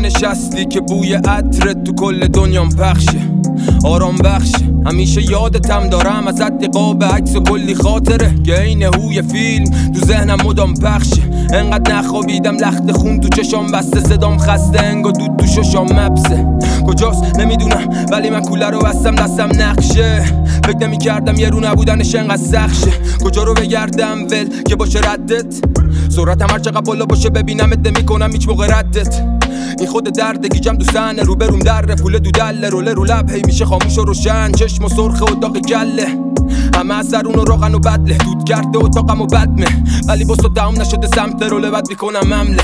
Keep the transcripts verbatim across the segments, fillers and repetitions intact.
نشستی که بوی عطرت تو کل دنیام پخشه، آرام بخشه. همیشه یادتم دارم ازت قاب عکس و کلی خاطره که این هوی فیلم تو ذهنم مدام پخشه. انقدر نخوابیدم لخت خون تو چشام بسته، صدام خسته انگا دود تو ششام مبسه. کجاست نمیدونم ولی من کوله رو بستم دستم نقشه. فکر نمی کردم یه رو نبودنش انقدر سخت شه. کجا رو بگردم ول که باشه ردت، سرعتم هر چقدر بالا باشه ببینمت نمیکنم هیچ موقع ردت. این خود درد گیجم دو سنه، رو بروم در پول دو دله، روله رو لب هی میشه خاموش و روشن، چشم و سرخ و داغ کله. همه از سرون و روغن و بدله، دود کرده اتاقم و بدمه، ولی باز تو تمام نشده سمت روله بد میکنم حمله.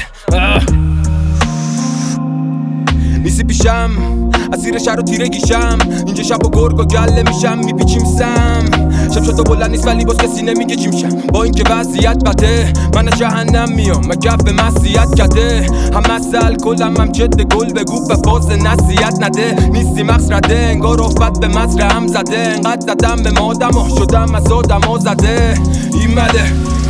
نیستی پیشم اسیر شهر و تیره گیشم، اینجا شب و گرگ و گله میشم میپیچیم سم. شب شد و بلند نیست ولی باز کسی نمیگه چی میشم. با اینکه وضعیت بده من از جهنم میام، مگه به مسیحیت کده. هم مسئل کلم هم جد گل بگو به فاز نصیحت نده. نیستی مغز رده انگار افت به مزرعه هم زده. انقدر زدم به مادم و شدم از آدم ها زده. این مده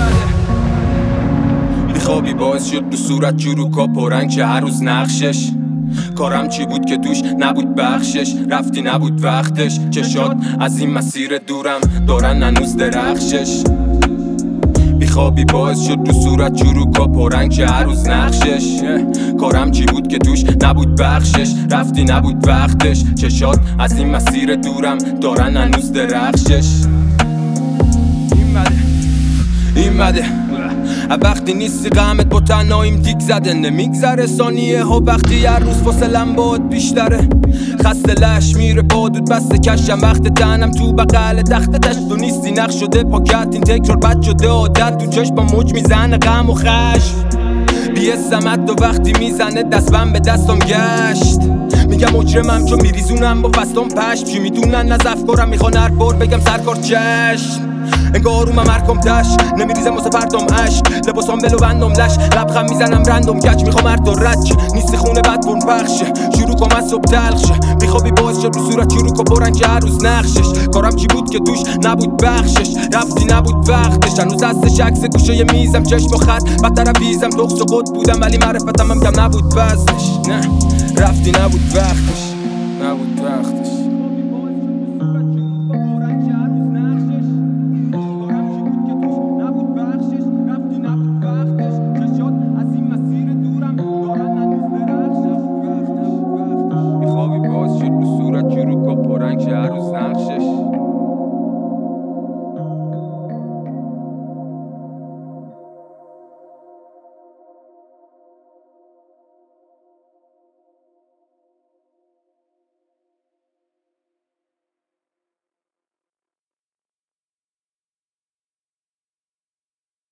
بیخوابی باعث شد تو صورت چروکا پرنگ چه هر روز نقشش. کارم چی بود که توش نبود بخشش، رفتی نبود وقتش. چشات از این مسیر دورم دارن هنوز درخشش. بیخوابی باعث شد تو صورت چروکا پرنگ چه هر روز نقشش. کارم چی بود که توش نبود بخشش، رفتی نبود وقتش. چشات از این مسیر دورم دارن هنوز درخشش. این مده این مده وقتی نیستی غمت با تنهاییم تیک زده. نمیگذره ثانیه ها وقتی هر روز فاصلم باهات بیشتره. خسته لش میره بادود بسته کشم وقت تنم تو بغل تخت تش. تو نیستی نقش شده پاکت این تکرار بد شده عادت. تو چشم با موج میزنه غم و خشم. بی‌عصمت و وقتی میزنه دستم به دستم گشت. میگم مجرمم چون میریزونم با فستم پشم. چی میدونن از افکارم میخوان هر بار بگم سرکار چشم. انگار آرومم هرکم تش نمیریزم واسه فردام عشق. لباسام بلو بندم لش لبخم میزنم رندم گچ. میخوام هر دو رد شه نیستی خونه بد فرم پخشه. شروع کم از صبح تلخ شه بیخوابی باعث شد رو صورت چروک و برنگ که هر روز نقشش. کارم چی بود که توش نبود بخشش، رفتی نبود وقتش. هنوز هستش عکس گوشه میزم چشم و خط بدتر ویزم. تخص و قد بودم ولی معرفتم هم کم نبود وزنش. نه رفتی نبود وقتش، نبود وقت.